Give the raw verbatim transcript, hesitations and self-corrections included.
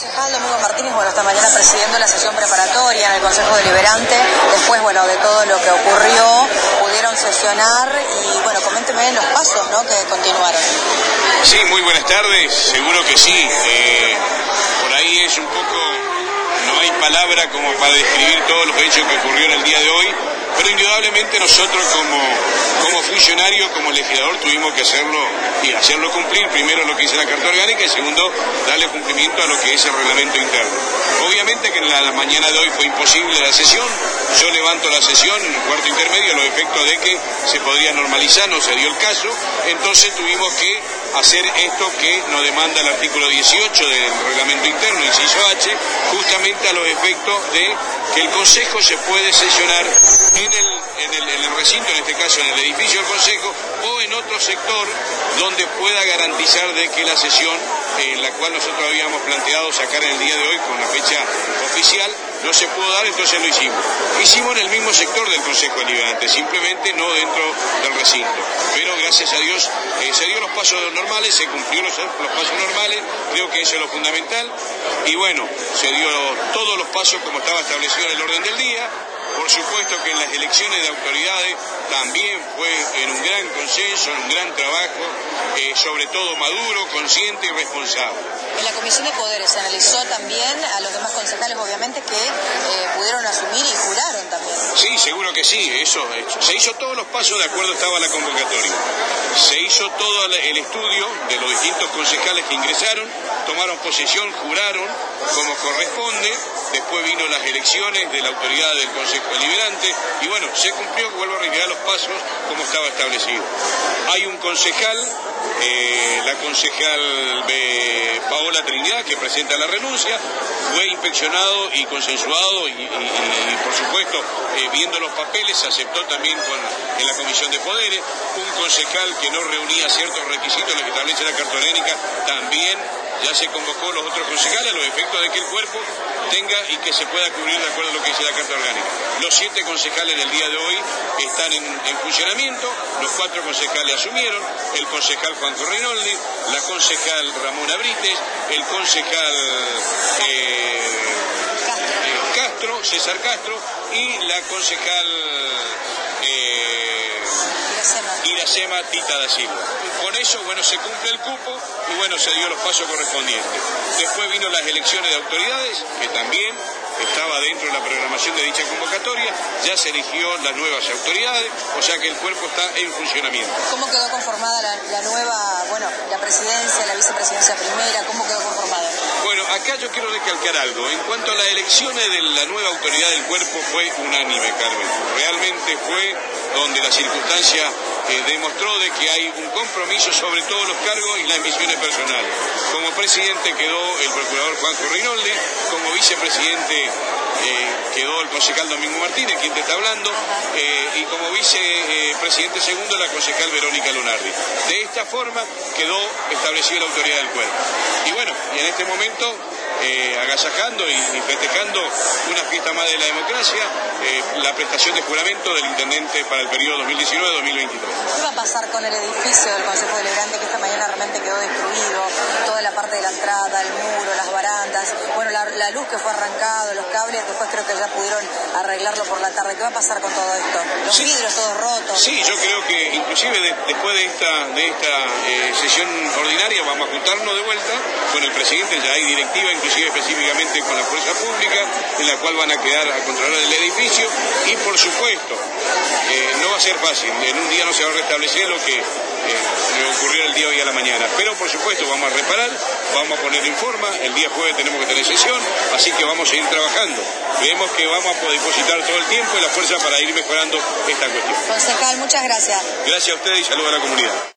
Concejal Domingo Martínez, bueno, esta mañana presidiendo la sesión preparatoria en el Consejo Deliberante, después, bueno, de todo lo que ocurrió, pudieron sesionar y, bueno, coménteme los pasos, ¿no?, que continuaron. Sí, muy buenas tardes, seguro que sí. Eh, por ahí es un poco, no hay palabra como para describir todos los hechos que ocurrieron el día de hoy, pero indudablemente nosotros como, como funcionarios, como legislador, tuvimos que hacerlo y hacerlo cumplir, primero lo que dice la Carta Orgánica y segundo, darle cumplimiento a lo que es el reglamento interno. Obviamente que en la, la mañana de hoy fue imposible la sesión, yo levanto la sesión en el cuarto intermedio, los efectos de que se podría normalizar, no se dio el caso, entonces tuvimos que hacer esto que nos demanda el artículo dieciocho del reglamento interno, inciso H, justamente a los efectos de que el Consejo se puede sesionar en el, en el, en el recinto, en este caso en el edificio del Consejo, o en otro sector donde pueda garantizar de que la sesión, en la cual nosotros habíamos planteado sacar en el día de hoy con la fecha oficial, no se pudo dar, entonces lo hicimos. Hicimos en el mismo sector del Consejo Deliberante, simplemente no dentro del recinto. Pero gracias a Dios eh, se dio los pasos normales, se cumplieron los, los pasos normales, creo que eso es lo fundamental. Y bueno, se dio todos los pasos como estaba establecido en el orden del día. Por supuesto que en las elecciones de autoridades también fue en un gran consenso, en un gran trabajo, eh, sobre todo maduro, consciente y responsable. En la Comisión de Poderes se analizó también a los demás concejales, obviamente, que eh, pudieron asumir y juraron también. Sí, seguro que sí, eso hecho. Se hizo todos los pasos de acuerdo estaba la convocatoria. Se hizo todo el estudio de los distintos concejales que ingresaron, tomaron posesión, juraron como corresponde, después vino las elecciones de la autoridad del Consejo Deliberante y bueno, se cumplió, vuelvo a reiterar los pasos como estaba establecido. Hay un concejal, eh, la concejal de Paola Trinidad, que presenta la renuncia, fue inspeccionado y consensuado y, y, y por supuesto, eh, viendo los papeles, se aceptó también con, en la Comisión de Poderes. Un concejal que no reunía ciertos requisitos, los que establece la Carta Orgánica, también ya se convocó los otros concejales a los efectos de que el cuerpo tenga y que se pueda cubrir de acuerdo a lo que dice la Carta Orgánica. Los siete concejales del día de hoy están en, en funcionamiento, los cuatro concejales asumieron, el concejal Juanjo Rinoldi, la concejal Ramona Brites, el concejal eh, eh, Castro, César Castro, y la concejal eh, Iracema Tita da Silva. Con eso, bueno, se cumple el cupo y bueno, se dio los pasos correspondientes. Después vino las elecciones de autoridades, que también estaba dentro de la programación de dicha convocatoria, ya se eligió las nuevas autoridades, o sea que el cuerpo está en funcionamiento. ¿Cómo quedó conformada la, la nueva, bueno, la presidencia, la vicepresidencia primera, cómo quedó conformada? Bueno, acá yo quiero recalcar algo. En cuanto a las elecciones de la nueva autoridad del cuerpo, fue unánime, Carmen. Realmente fue donde la circunstancia eh, demostró de que hay un compromiso sobre todos los cargos y las ambiciones personales. Como presidente quedó el procurador Juanjo Rinoldi, como vicepresidente eh, quedó el concejal Domingo Martínez, quien te está hablando, eh, y como vicepresidente eh, segundo la concejal Verónica Lunardi. De esta forma quedó establecida la autoridad del cuerpo. Y bueno, y en este momento, eh, agasajando y, y festejando una fiesta más de la democracia, eh, la prestación de juramento del intendente para el periodo dos mil diecinueve a dos mil veintitrés. ¿Qué va a pasar con el edificio del Consejo Deliberante que esta mañana realmente quedó destruido? Toda la parte de la entrada, el muro, las barandas, bueno, la, la luz que fue arrancado, los cables, después creo que ya pudieron arreglarlo por la tarde. ¿Qué va a pasar con todo esto? Los sí, vidrios todos rotos. Sí, yo creo que inclusive de, después de esta, de esta eh, sesión ordinaria vamos a juntarnos de vuelta con el presidente, ya hay directiva inclusive específicamente con la fuerza pública, en la cual van a quedar a controlar el edificio y por supuesto eh, no va a ser fácil, en un día no se va a restablecer lo que eh, ocurrió el día de hoy a la mañana, pero por supuesto vamos a reparar, vamos a poner en forma, el día jueves tenemos que tener sesión, así que vamos a seguir trabajando. Creemos que vamos a poder depositar todo el tiempo y la fuerza para ir mejorando esta cuestión. Concejal, muchas gracias. Gracias a ustedes y saludos a la comunidad.